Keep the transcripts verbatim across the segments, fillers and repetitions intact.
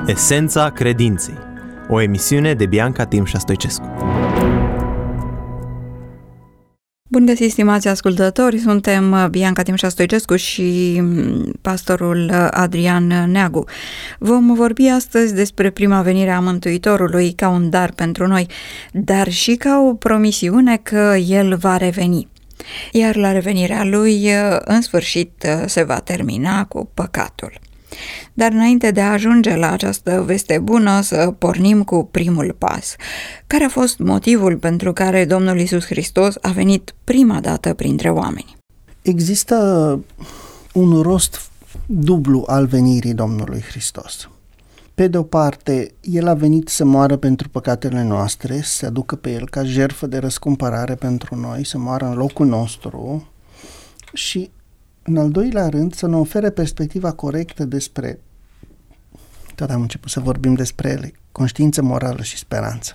Esența credinței. O emisiune de Bianca Timșa Stoicescu. Bun găsit, stimați ascultători! Suntem Bianca Timșa Stoicescu și pastorul Adrian Neagu. Vom vorbi astăzi despre prima venire a Mântuitorului ca un dar pentru noi, dar și ca o promisiune că El va reveni. Iar la revenirea Lui, în sfârșit, se va termina cu păcatul. Dar înainte de a ajunge la această veste bună, să pornim cu primul pas. Care a fost motivul pentru care Domnul Iisus Hristos a venit prima dată printre oameni? Există un rost dublu al venirii Domnului Hristos. Pe de o parte, El a venit să moară pentru păcatele noastre, să se aducă pe El ca jertfă de răscumpărare pentru noi, să moară în locul nostru și, în al doilea rând, să ne ofere perspectiva corectă despre, tot am început să vorbim despre ele, conștiință morală și speranță.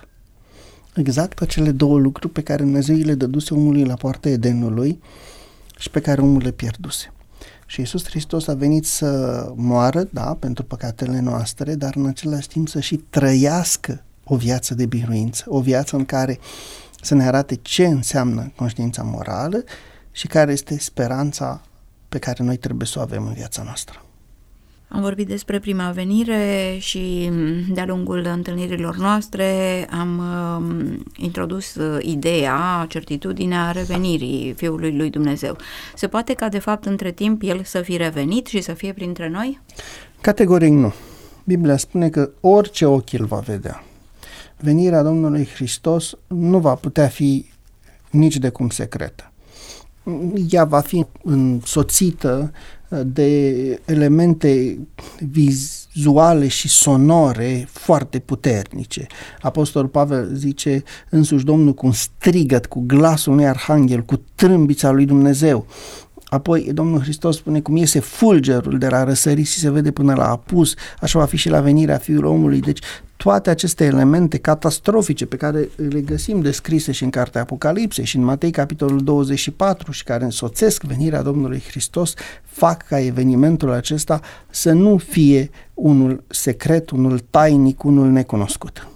Exact acele două lucruri pe care Dumnezeu le dăduse omului la poarta Edenului și pe care omul le pierduse. Și Iisus Hristos a venit să moară, da, pentru păcatele noastre, dar în același timp să și trăiască o viață de biruință, o viață în care să ne arate ce înseamnă conștiința morală și care este speranța pe care noi trebuie să o avem în viața noastră. Am vorbit despre prima venire și de-a lungul întâlnirilor noastre am uh, introdus uh, ideea, certitudinea revenirii Fiului lui Dumnezeu. Se poate ca de fapt între timp El să fie revenit și să fie printre noi? Categoric nu. Biblia spune că orice ochi îl va vedea. Venirea Domnului Hristos nu va putea fi nici de cum secretă. Ea va fi însoțită de elemente vizuale și sonore foarte puternice. Apostolul Pavel zice însuși Domnul cu un strigăt, cu glasul unui arhanghel, cu trâmbița lui Dumnezeu. Apoi Domnul Hristos spune cum iese fulgerul de la răsărit și se vede până la apus, așa va fi și la venirea Fiului omului. Deci toate aceste elemente catastrofice pe care le găsim descrise și în cartea Apocalipsei și în Matei capitolul douăzeci și patru și care însoțesc venirea Domnului Hristos fac ca evenimentul acesta să nu fie unul secret, unul tainic, unul necunoscut.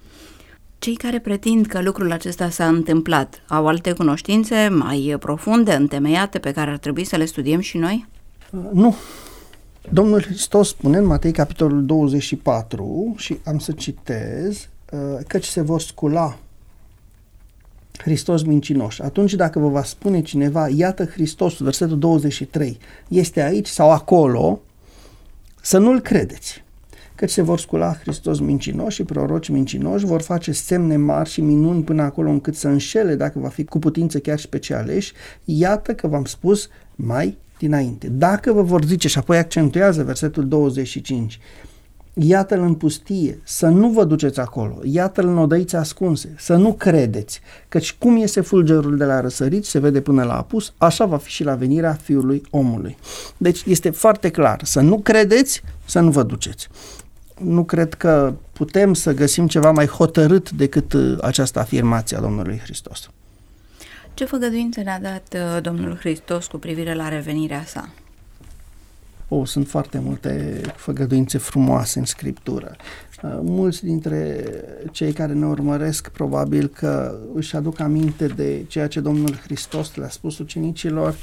Cei care pretind că lucrul acesta s-a întâmplat au alte cunoștințe mai profunde, întemeiate, pe care ar trebui să le studiem și noi? Nu. Domnul Hristos spune în Matei capitolul douăzeci și patru și am să citez, căci se vor scula Hristos mincinoși. Atunci dacă vă va spune cineva, iată Hristos, versetul douăzeci și trei, este aici sau acolo, să nu-l credeți. Căci se vor scula Hristos mincinoși și proroci mincinoși, vor face semne mari și minuni până acolo încât să înșele, dacă va fi cu putință chiar și pe cei aleși. Iată că v-am spus mai dinainte. Dacă vă vor zice, și apoi accentuează versetul douăzeci și cinci, iată-l în pustie, să nu vă duceți acolo, iată-l în odăițe ascunse, să nu credeți, căci cum iese fulgerul de la răsărit, se vede până la apus, așa va fi și la venirea Fiului omului. Deci este foarte clar, să nu credeți, să nu vă duceți. Nu cred că putem să găsim ceva mai hotărât decât această afirmație a Domnului Hristos. Ce făgăduință ne-a dat Domnul Hristos cu privire la revenirea sa? Oh, sunt foarte multe făgăduințe frumoase în Scriptură. Mulți dintre cei care ne urmăresc probabil că își aduc aminte de ceea ce Domnul Hristos le-a spus ucenicilor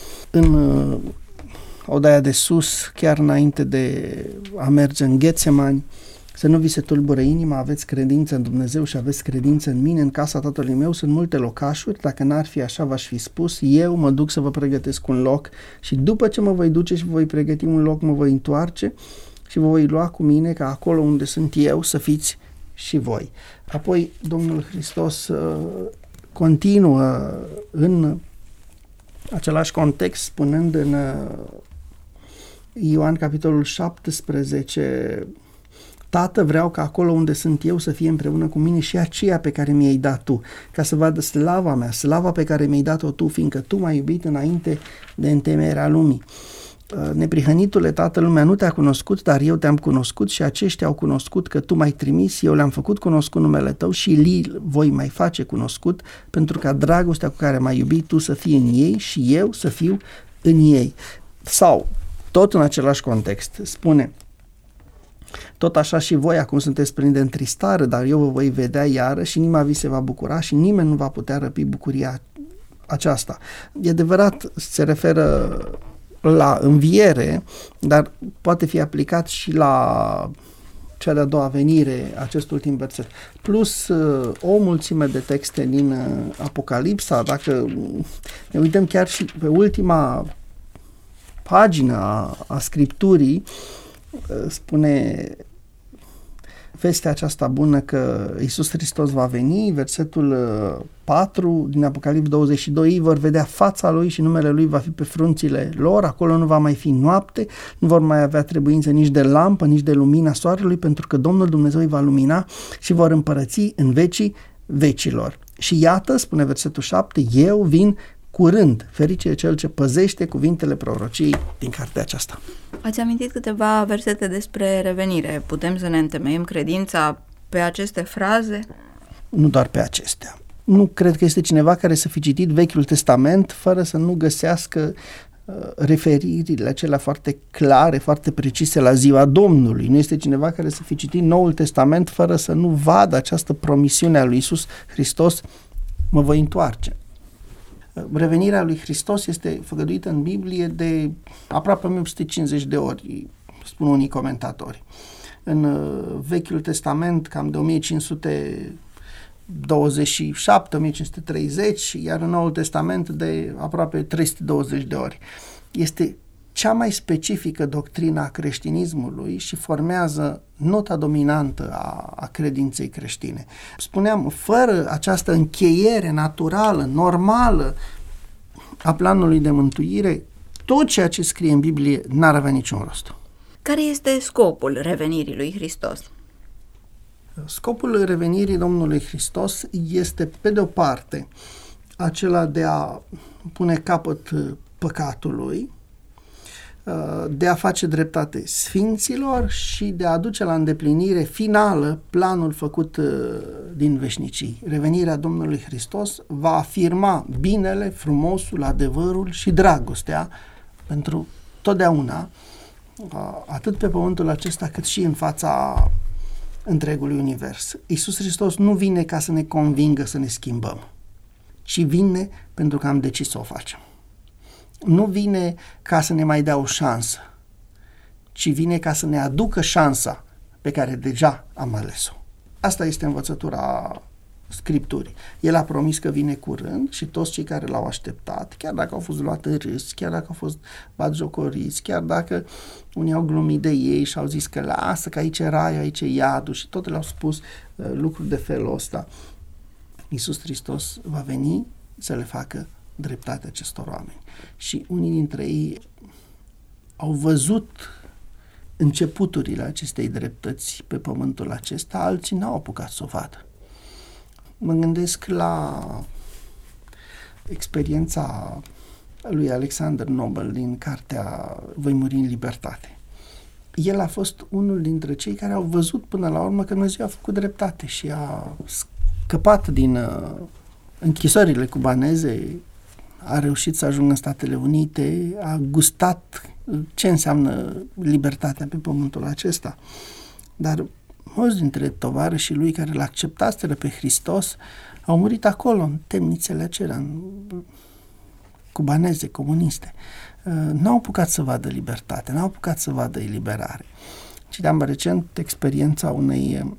în odaia de sus, chiar înainte de a merge în Ghetsemani, să nu vi se tulbure inima, aveți credință în Dumnezeu și aveți credință în mine, în casa Tatălui meu sunt multe locașuri, dacă n-ar fi așa v-aș fi spus, eu mă duc să vă pregătesc un loc și după ce mă voi duce și vă voi pregăti un loc, mă voi întoarce și vă voi lua cu mine ca acolo unde sunt eu să fiți și voi. Apoi Domnul Hristos uh, continuă în același context spunând în uh, Ioan capitolul șaptesprezece, Tată, vreau ca acolo unde sunt eu să fie împreună cu mine și aceea pe care mi-ai dat tu, ca să vadă slava mea, slava pe care mi-ai dat-o tu, fiindcă tu m-ai iubit înainte de întemeierea lumii. Neprihănitule, Tată, lumea nu te-a cunoscut, dar eu te-am cunoscut și aceștia au cunoscut că tu m-ai trimis, eu le-am făcut cunoscut numele tău și li voi mai face cunoscut, pentru ca dragostea cu care m-ai iubit tu să fie în ei și eu să fiu în ei. Sau, tot în același context, spune Tot așa și voi acum sunteți plini de întristare, dar eu vă voi vedea iară și inima vi se va bucura și nimeni nu va putea răpi bucuria aceasta. E adevărat, se referă la înviere, dar poate fi aplicat și la cea de-a doua venire, acest ultim verset. Plus o mulțime de texte din Apocalipsa, dacă ne uităm chiar și pe ultima pagină a, a Scripturii, spune vestea aceasta bună că Iisus Hristos va veni, versetul patru din Apocalips douăzeci și doi, ei vor vedea fața Lui și numele Lui va fi pe frunțile lor, acolo nu va mai fi noapte, nu vor mai avea trebuință nici de lampă, nici de lumina soarelui, pentru că Domnul Dumnezeu îi va lumina și vor împărăți în vecii vecilor. Și iată, spune versetul șapte, eu vin curând, ferice cel ce păzește cuvintele prorociei din cartea aceasta. Ați amintit câteva versete despre revenire. Putem să ne întemeiem credința pe aceste fraze? Nu doar pe acestea. Nu cred că este cineva care să fi citit Vechiul Testament fără să nu găsească uh, referirile acelea foarte clare, foarte precise la ziua Domnului. Nu este cineva care să fi citit Noul Testament fără să nu vadă această promisiune a lui Iisus Hristos, mă voi întoarce. Revenirea lui Hristos este făgăduită în Biblie de aproape o mie opt sute cincizeci de ori, spun unii comentatori. În Vechiul Testament cam de o mie cinci sute douăzeci și șapte - o mie cinci sute treizeci, iar în Noul Testament de aproape trei sute douăzeci de ori. Este cea mai specifică doctrină a creștinismului și formează nota dominantă a, a credinței creștine. Spuneam, fără această încheiere naturală, normală a planului de mântuire, tot ceea ce scrie în Biblie n-ar avea niciun rost. Care este scopul revenirii lui Hristos? Scopul revenirii Domnului Hristos este, pe de o parte, acela de a pune capăt păcatului, de a face dreptate sfinților și de a aduce la îndeplinire finală planul făcut din veșnicii. Revenirea Domnului Hristos va afirma binele, frumosul, adevărul și dragostea pentru totdeauna, atât pe pământul acesta cât și în fața întregului univers. Iisus Hristos nu vine ca să ne convingă să ne schimbăm, ci vine pentru că am decis să o facem. Nu vine ca să ne mai dea o șansă, ci vine ca să ne aducă șansa pe care deja am ales-o. Asta este învățătura Scripturii. El a promis că vine curând și toți cei care l-au așteptat, chiar dacă au fost luate râs, chiar dacă au fost batjocoriți, chiar dacă unii au glumit de ei și au zis că lasă, că aici e raiul, aici e iadul și tot le-au spus uh, lucruri de felul ăsta. Iisus Hristos va veni să le facă dreptate acestor oameni. Și unii dintre ei au văzut începuturile acestei dreptăți pe pământul acesta, alții n-au apucat să o vadă. Mă gândesc la experiența lui Alexander Nobel din cartea Voi muri în libertate. El a fost unul dintre cei care au văzut până la urmă că Dumnezeu a făcut dreptate și a scăpat din uh, închisorile cubaneze, a reușit să ajungă în Statele Unite, a gustat ce înseamnă libertatea pe pământul acesta. Dar mulți dintre tovarășii lui care l-a acceptaseră pe Hristos au murit acolo, în temnițele acelea, în cubaneze, comuniste. N-au apucat să vadă libertate, n-au apucat să vadă eliberare. Citeam recent experiența unei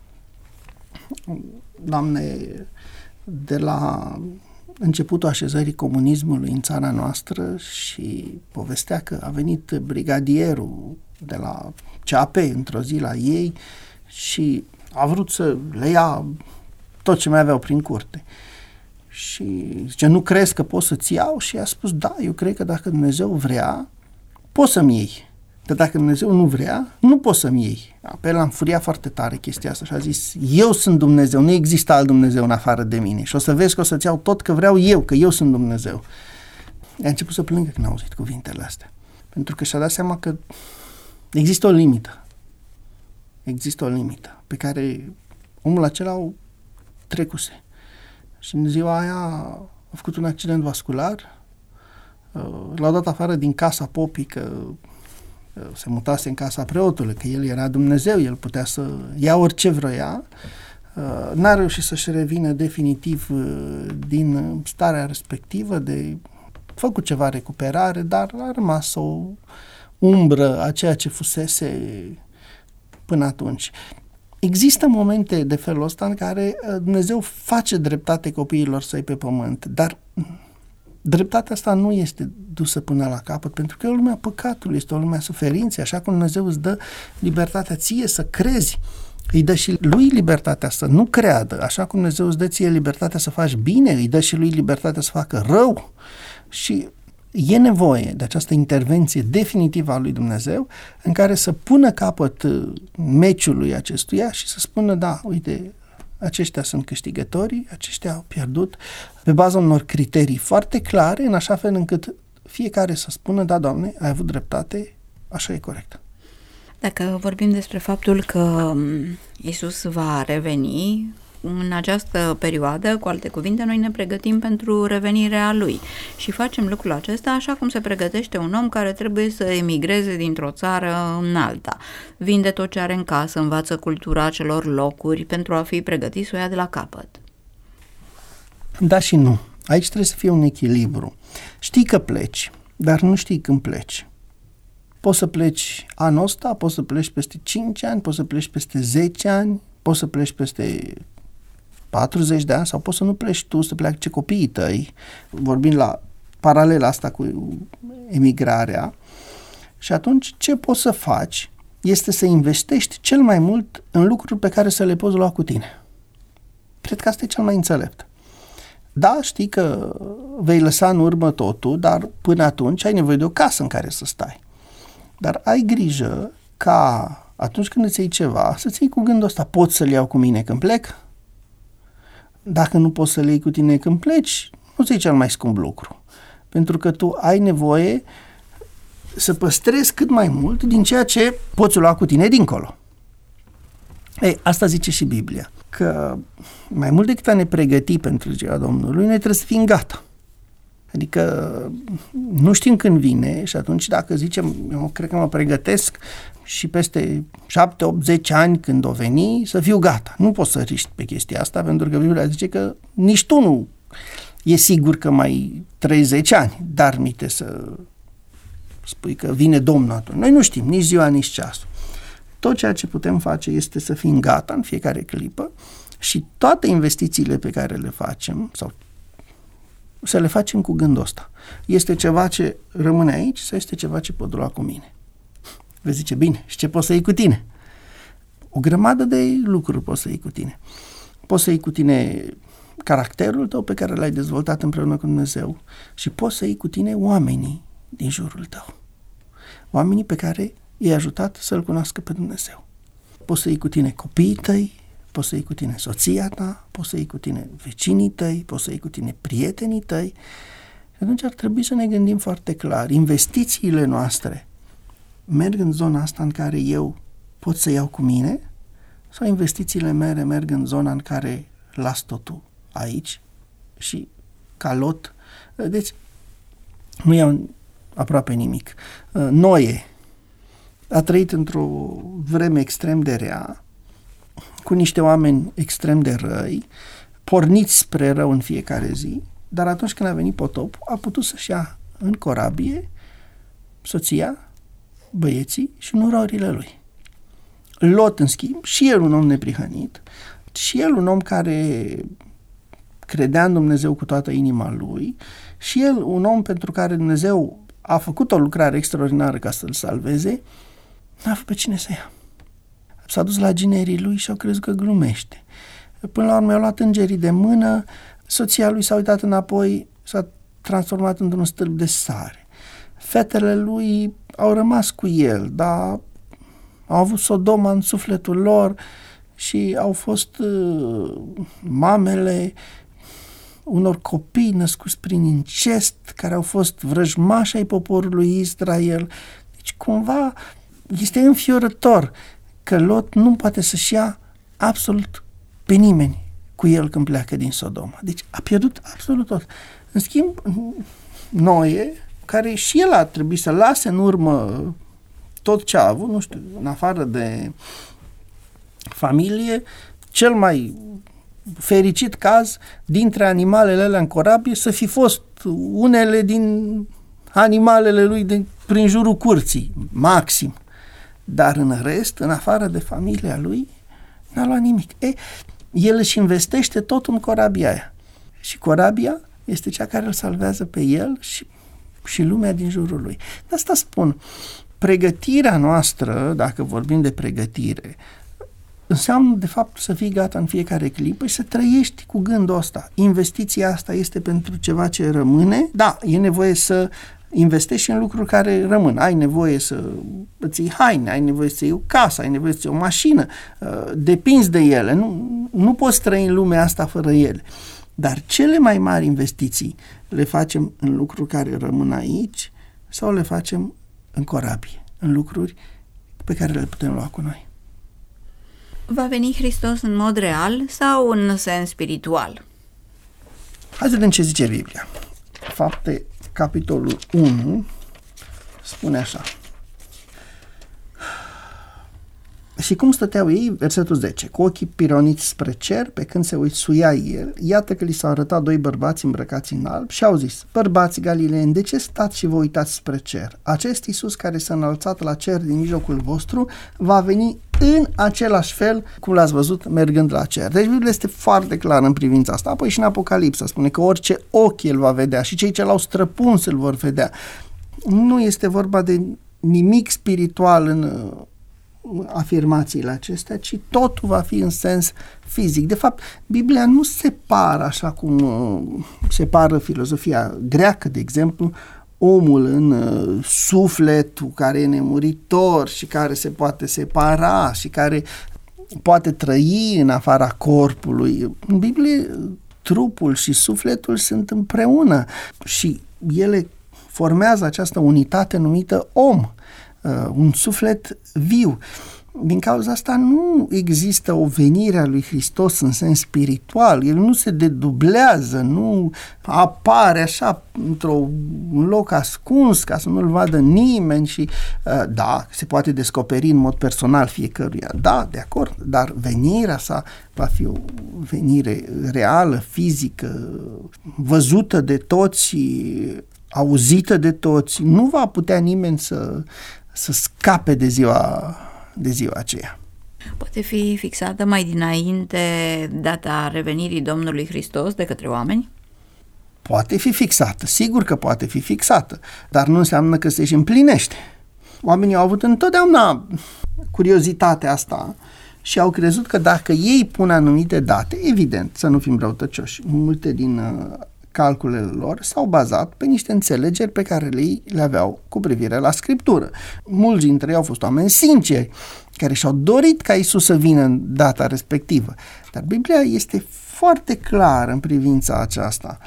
doamne de la începutul așezării comunismului în țara noastră și povestea că a venit brigadierul de la C A P într-o zi la ei și a vrut să le ia tot ce mai aveau prin curte. Și zice, nu crezi că pot să-ți iau? Și a spus, da, eu cred că dacă Dumnezeu vrea, poți să-mi iei. Dar dacă Dumnezeu nu vrea, nu poți să-mi iei. Apoi l-a înfuriat foarte tare chestia asta și a zis, eu sunt Dumnezeu, nu există alt Dumnezeu în afară de mine și o să vezi că o să-ți iau tot că vreau eu, că eu sunt Dumnezeu. A început să plângă când a auzit cuvintele astea. Pentru că și-a dat seama că există o limită. Există o limită pe care omul acela o trecuse. Și în ziua aia a făcut un accident vascular, l-au dat afară din casa popii că se mutase în casa preotului, că el era Dumnezeu, el putea să ia orice vroia, n-a reușit să-și revină definitiv din starea respectivă, de făcut ceva recuperare, dar a rămas o umbră a ceea ce fusese până atunci. Există momente de felul ăsta în care Dumnezeu face dreptate copiilor săi pe pământ, dar dreptatea asta nu este dusă până la capăt, pentru că e o lume a păcatului, este o lume a suferinței, așa cum Dumnezeu îți dă libertatea ție să crezi, îi dă și lui libertatea să nu creadă, așa cum Dumnezeu îți dă ție libertatea să faci bine, îi dă și lui libertatea să facă rău. Și e nevoie de această intervenție definitivă a lui Dumnezeu în care să pună capăt meciului acestuia și să spună, da, uite, aceștia sunt câștigătorii, aceștia au pierdut, pe baza unor criterii foarte clare, în așa fel încât fiecare să spună, da, Doamne, ai avut dreptate, așa e corect. Dacă vorbim despre faptul că Iisus va reveni în această perioadă, cu alte cuvinte, noi ne pregătim pentru revenirea Lui și facem lucrul acesta așa cum se pregătește un om care trebuie să emigreze dintr-o țară în alta. Vinde tot ce are în casă, învață cultura acelor locuri pentru a fi pregătit să o ia de la capăt. Da și nu. Aici trebuie să fie un echilibru. Știi că pleci, dar nu știi când pleci. Poți să pleci anul ăsta, poți să pleci peste cinci ani, poți să pleci peste zece ani, poți să pleci peste patruzeci de ani sau poți să nu pleci tu, să plece copiii tăi, vorbind la paralela asta cu emigrarea. Și atunci ce poți să faci este să investești cel mai mult în lucruri pe care să le poți lua cu tine. Cred că asta e cel mai înțelept. Da, știi că vei lăsa în urmă totul, dar până atunci ai nevoie de o casă în care să stai. Dar ai grijă ca atunci când îți iei ceva, să-ți iei cu gândul ăsta, pot să-l iau cu mine când plec? Dacă nu poți să-l iei cu tine când pleci, nu-ți iei cel mai scump lucru. Pentru că tu ai nevoie să păstrezi cât mai mult din ceea ce poți lua cu tine dincolo. Ei, asta zice și Biblia, că mai mult decât a ne pregăti pentru ziua Domnului, noi trebuie să fim gata. Adică nu știm când vine și atunci dacă zicem, eu cred că mă pregătesc și peste șapte, opt, zece ani când o veni să fiu gata. Nu poți să riști pe chestia asta pentru că Biblia zice că nici tu nu e sigur că mai trăiești zece ani, dar mite să spui că vine Domnul atunci. Noi nu știm nici ziua, nici ceasul. Tot ceea ce putem face este să fim gata în fiecare clipă și toate investițiile pe care le facem sau să le facem cu gândul ăsta. Este ceva ce rămâne aici sau este ceva ce pot lua cu mine? Vezi, zice, bine, și ce poți să iei cu tine? O grămadă de lucruri poți să iei cu tine. Poți să iei cu tine caracterul tău pe care l-ai dezvoltat împreună cu Dumnezeu și poți să iei cu tine oamenii din jurul tău. Oamenii pe care i-ai ajutat să-L cunoască pe Dumnezeu. Poți să iei cu tine copiii tăi, poți să iei cu tine soția ta, poți să iei cu tine vecinii tăi, poți să iei cu tine prietenii tăi. Și atunci ar trebui să ne gândim foarte clar. Investițiile noastre merg în zona asta în care eu pot să iau cu mine sau investițiile mele merg în zona în care las totul aici și ca Lot. Deci nu iau aproape nimic. Noe a trăit într-o vreme extrem de rea, cu niște oameni extrem de răi, porniți spre rău în fiecare zi, dar atunci când a venit potopul, a putut să-și ia în corabie soția, băieții și nurorile lui. Lot, în schimb, și el un om neprihănit, și el un om care credea în Dumnezeu cu toată inima lui, și el un om pentru care Dumnezeu a făcut o lucrare extraordinară ca să-l salveze, n-a avut pe cine să ia. S-a dus la ginerii lui și au crezut că glumește. Până la urmă i-au luat îngerii de mână, soția lui s-a uitat înapoi, s-a transformat într-un stâlp de sare. Fetele lui au rămas cu el, dar au avut Sodoma în sufletul lor și au fost uh, mamele unor copii născuți prin incest, care au fost vrăjmași ai poporului Israel. Deci cumva este înfiorător că Lot nu poate să-și ia absolut pe nimeni cu el când pleacă din Sodoma. Deci a pierdut absolut tot. În schimb, Noe, care și el a trebuit să lase în urmă tot ce a avut, nu știu, în afară de familie, cel mai fericit caz dintre animalele alea în corabie să fi fost unele din animalele lui din, prin jurul curții, maxim. Dar în rest, în afară de familia lui, n-a luat nimic. E, el își investește tot în corabia aia. Și corabia este cea care îl salvează pe el și, și lumea din jurul lui. De asta spun, pregătirea noastră, dacă vorbim de pregătire, înseamnă de fapt să fii gata în fiecare clipă și să trăiești cu gândul ăsta. Investiția asta este pentru ceva ce rămâne. Da, e nevoie să investești în lucruri care rămân. Ai nevoie să îți iei haine, ai nevoie să iei o casă, ai nevoie să iei o mașină, depinzi de ele, nu, nu poți trăi în lumea asta fără ele. Dar cele mai mari investiții le facem în lucruri care rămân aici sau le facem în corabie, în lucruri pe care le putem lua cu noi. Va veni Hristos în mod real sau în sens spiritual? Hai să vedem ce zice Biblia. Fapte, capitolul unu, spune așa. Și cum stăteau ei, versetul zece, cu ochii pironiți spre cer, pe când se uisuia el, iată că li s-au arătat doi bărbați îmbrăcați în alb și au zis, bărbați galileeni, de ce stați și vă uitați spre cer? Acest Iisus care s-a înălțat la cer din mijlocul vostru va veni în același fel cum l-ați văzut mergând la cer. Deci Biblia este foarte clară în privința asta. Apoi și în Apocalipsa spune că orice ochi el va vedea și cei ce l-au străpuns îl vor vedea. Nu este vorba de nimic spiritual în afirmațiile acestea, ci totul va fi în sens fizic. De fapt, Biblia nu separă, așa cum uh, separă filozofia greacă, de exemplu, omul în uh, sufletul care e nemuritor și care se poate separa și care poate trăi în afara corpului. În Biblie, trupul și sufletul sunt împreună și ele formează această unitate numită om. Uh, un suflet viu. Din cauza asta nu există o venire a lui Hristos în sens spiritual. El nu se dedublează, nu apare așa într-un loc ascuns ca să nu-l vadă nimeni și uh, da, se poate descoperi în mod personal fiecăruia. Da, de acord, dar venirea sa va fi o venire reală, fizică, văzută de toți, auzită de toți. Nu va putea nimeni să să scape de ziua, de ziua aceea. Poate fi fixată mai dinainte data revenirii Domnului Hristos de către oameni? Poate fi fixată, sigur că poate fi fixată, dar nu înseamnă că se și împlinește. Oamenii au avut întotdeauna curiozitatea asta și au crezut că dacă ei pun anumite date, evident, să nu fim răutăcioși, multe din uh, calculele lor s-au bazat pe niște înțelegeri pe care le, le aveau cu privire la Scriptură. Mulți dintre ei au fost oameni sinceri, care și-au dorit ca Iisus să vină în data respectivă. Dar Biblia este foarte clară în privința aceasta.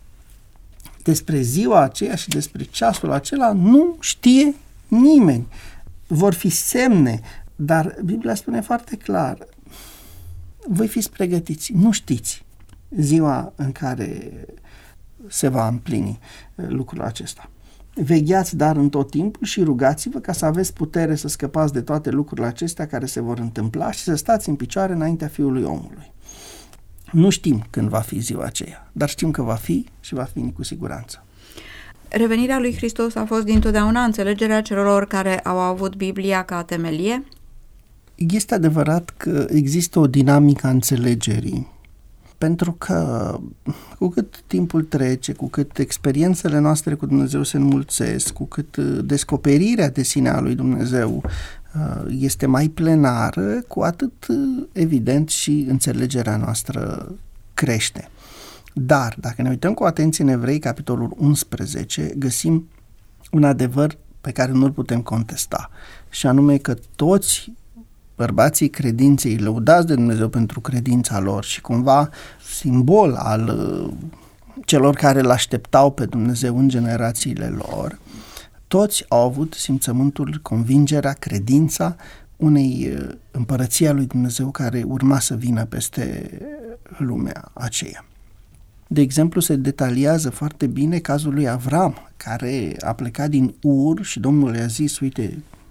Despre ziua aceea și despre ceasul acela nu știe nimeni. Vor fi semne, dar Biblia spune foarte clar, voi fiți pregătiți, nu știți ziua în care se va împlini lucrul acesta. Vegheați dar în tot timpul și rugați-vă ca să aveți putere să scăpați de toate lucrurile acestea care se vor întâmpla și să stați în picioare înaintea Fiului Omului. Nu știm când va fi ziua aceea, dar știm că va fi și va fi cu siguranță. Revenirea lui Hristos a fost dintotdeauna înțelegerea celor care au avut Biblia ca temelie? Este adevărat că există o dinamică a înțelegerii, pentru că cu cât timpul trece, cu cât experiențele noastre cu Dumnezeu se înmulțesc, cu cât descoperirea de sine a lui Dumnezeu este mai plenară, cu atât, evident, și înțelegerea noastră crește. Dar, dacă ne uităm cu atenție în Evrei, capitolul unsprezece, găsim un adevăr pe care nu-l putem contesta, și anume că toți bărbații credinței, lăudați de Dumnezeu pentru credința lor și cumva simbol al uh, celor care l-așteptau pe Dumnezeu în generațiile lor, toți au avut simțământul, convingerea, credința unei uh, împărății a lui Dumnezeu care urma să vină peste lumea aceea. De exemplu, se detaliază foarte bine cazul lui Avram, care a plecat din Ur și Domnul i-a zis, uite,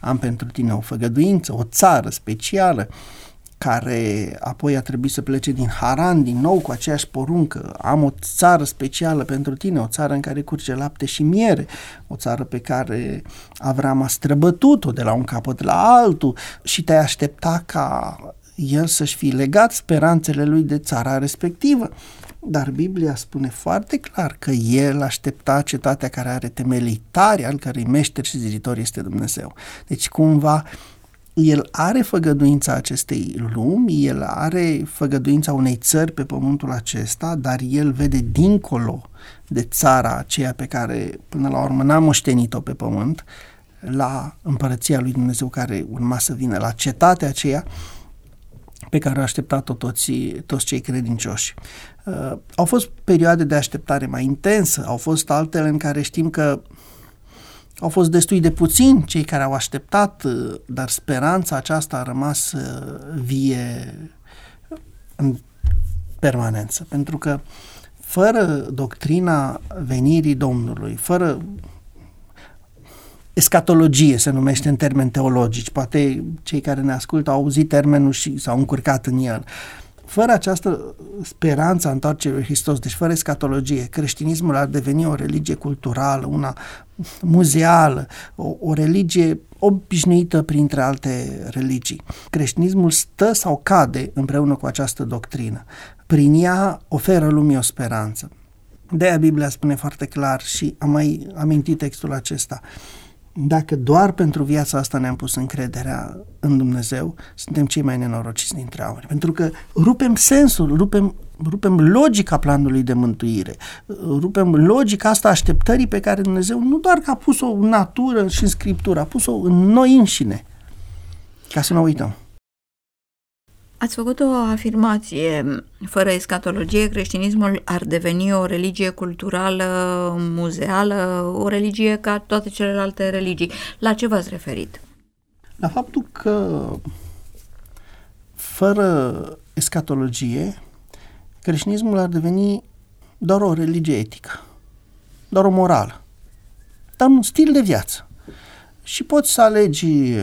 am pentru tine o făgăduință, o țară specială, care apoi a trebuit să plece din Haran din nou cu aceeași poruncă. Am o țară specială pentru tine, o țară în care curge lapte și miere, o țară pe care Avram a străbătut-o de la un capăt la altul și te-ai aștepta ca el să-și fi legat speranțele lui de țara respectivă. Dar Biblia spune foarte clar că el aștepta cetatea care are temelii tari, al cărei meșter și ziditor este Dumnezeu. Deci cumva el are făgăduința acestei lumi, el are făgăduința unei țări pe pământul acesta, dar el vede dincolo de țara aceea pe care până la urmă n-a moștenit-o pe pământ, la împărăția lui Dumnezeu care urma să vină, la cetatea aceea pe care au așteptat-o toți, toți cei credincioși. Uh, au fost perioade de așteptare mai intensă, au fost altele în care știm că au fost destui de puțini cei care au așteptat, dar speranța aceasta a rămas vie în permanență. Pentru că fără doctrina venirii Domnului, fără escatologie se numește în termeni teologici, poate cei care ne ascultă au auzit termenul și s-au încurcat în el. Fără această speranță a întoarcerii lui Hristos, deci fără escatologie, creștinismul ar deveni o religie culturală, una muzeală, o, o religie obișnuită printre alte religii. Creștinismul stă sau cade împreună cu această doctrină. Prin ea oferă lumii o speranță. De-aia Biblia spune foarte clar și am mai amintit textul acesta. Dacă doar pentru viața asta ne-am pus încrederea în Dumnezeu, suntem cei mai nenorociți dintre oameni. Pentru că rupem sensul, rupem, rupem logica planului de mântuire, rupem logica asta așteptării pe care Dumnezeu nu doar că a pus-o în natură și în Scriptură, a pus-o în noi înșine, ca să nu uităm. Ați făcut o afirmație, fără escatologie, creștinismul ar deveni o religie culturală, muzeală, o religie ca toate celelalte religii. La ce v-ați referit? La faptul că fără escatologie, creștinismul ar deveni doar o religie etică, doar o morală, dar un stil de viață. Și poți să alegi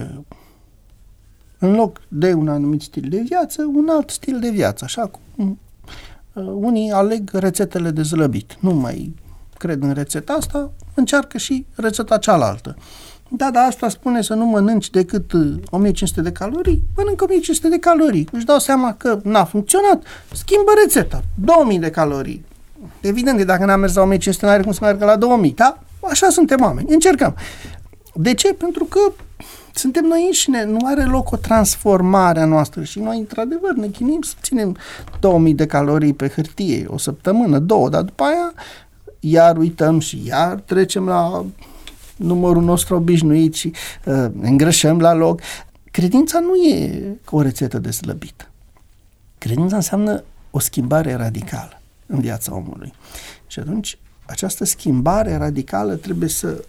în loc de un anumit stil de viață, un alt stil de viață, așa cum uh, unii aleg rețetele de zlăbit. Nu mai cred în rețeta asta, încearcă și rețeta cealaltă. Da, dar asta spune să nu mănânci decât o mie cinci sute de calorii, mănâncă o mie cinci sute de calorii. Își dau seama că n-a funcționat, schimbă rețeta, două mii de calorii. Evident că dacă n-a mers la o mie cinci sute, n-are cum să meargă la două mii, da? Așa suntem oameni, încercăm. De ce? Pentru că suntem noi înșine, nu are loc o transformare a noastră și noi, într-adevăr, ne chinuim să ținem două mii de calorii pe hârtie, o săptămână, două, dar după aia iar uităm și iar trecem la numărul nostru obișnuit și uh, îngrășăm la loc. Credința nu e o rețetă de slăbit. Credința înseamnă o schimbare radicală în viața omului. Și atunci, această schimbare radicală trebuie să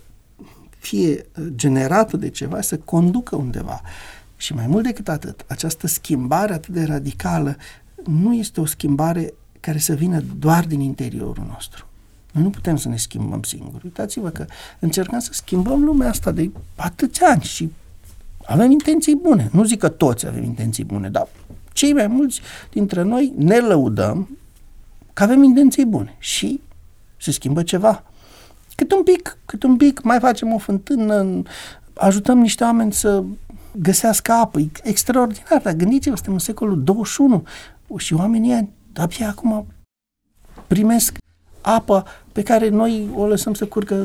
fie generată de ceva, să conducă undeva. Și mai mult decât atât, această schimbare atât de radicală nu este o schimbare care să vină doar din interiorul nostru. Noi nu putem să ne schimbăm singuri. Uitați-vă că încercăm să schimbăm lumea asta de atâția ani și avem intenții bune. Nu zic că toți avem intenții bune, dar cei mai mulți dintre noi ne lăudăm că avem intenții bune și se schimbă ceva. Cât un pic, cât un pic, mai facem o fântână, ajutăm niște oameni să găsească apă. E extraordinar, dar gândiți-vă, suntem în secolul douăzeci și unu și oamenii abia acum primesc apă pe care noi o lăsăm să curgă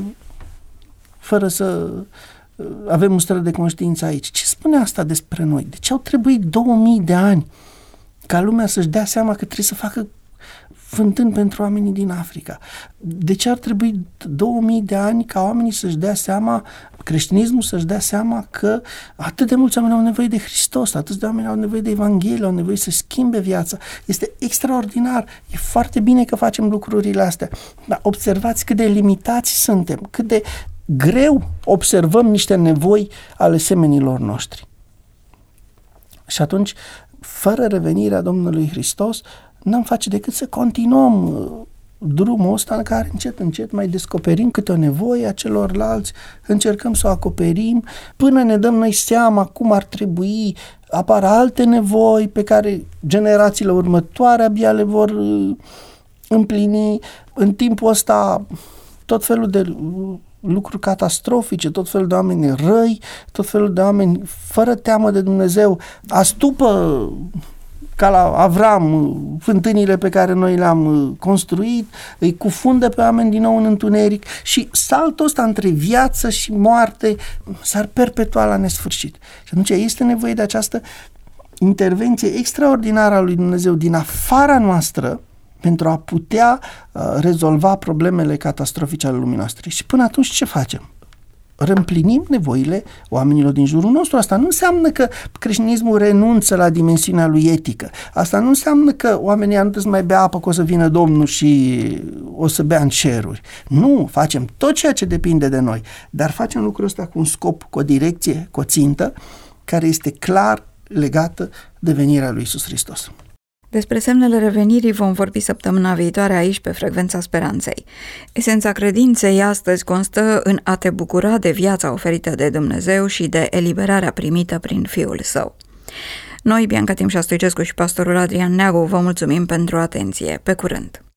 fără să avem un strat de conștiință aici. Ce spune asta despre noi? De ce au trebuit două mii de ani ca lumea să-și dea seama că trebuie să facă fântâni pentru oamenii din Africa? De ce ar trebui două mii de ani ca oamenii să-și dea seama, creștinismul să-și dea seama că atât de mulți oameni au nevoie de Hristos, atât de oameni au nevoie de Evanghelie, au nevoie să schimbe viața? Este extraordinar, e foarte bine că facem lucrurile astea, dar observați cât de limitați suntem, cât de greu observăm niște nevoi ale semenilor noștri. Și atunci, fără revenirea Domnului Hristos, n-am face decât să continuăm drumul ăsta în care încet, încet mai descoperim câte o nevoie a celorlalți, încercăm să o acoperim, până ne dăm noi seama cum ar trebui, apar alte nevoi pe care generațiile următoare abia le vor împlini. În timpul ăsta tot felul de lucruri catastrofice, tot felul de oameni răi, tot felul de oameni fără teamă de Dumnezeu, astupă ca la Avram fântânile pe care noi le-am construit, îi cufundă pe oameni din nou în întuneric și saltul ăsta între viață și moarte s-ar perpetua la nesfârșit. Și atunci este nevoie de această intervenție extraordinară a lui Dumnezeu din afara noastră pentru a putea uh, rezolva problemele catastrofice ale lumii noastre. Și până atunci ce facem? Reîmplinim nevoile oamenilor din jurul nostru. Asta nu înseamnă că creștinismul renunță la dimensiunea lui etică. Asta nu înseamnă că oamenii nu trebuie să mai bea apă, că o să vină Domnul și o să bea în ceruri. Nu, facem tot ceea ce depinde de noi, dar facem lucrul ăsta cu un scop, cu o direcție, cu o țintă, care este clar legată de venirea lui Iisus Hristos. Despre semnele revenirii vom vorbi săptămâna viitoare aici pe Frecvența Speranței. Esența credinței astăzi constă în a te bucura de viața oferită de Dumnezeu și de eliberarea primită prin Fiul Său. Noi, Bianca Timșa Stoicescu și pastorul Adrian Neagu, vă mulțumim pentru atenție. Pe curând!